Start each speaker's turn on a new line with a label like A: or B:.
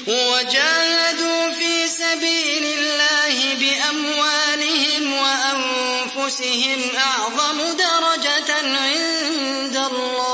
A: وجاهدوا في سبيل الله بأموالهم وأنفسهم أعظم درجة عند الله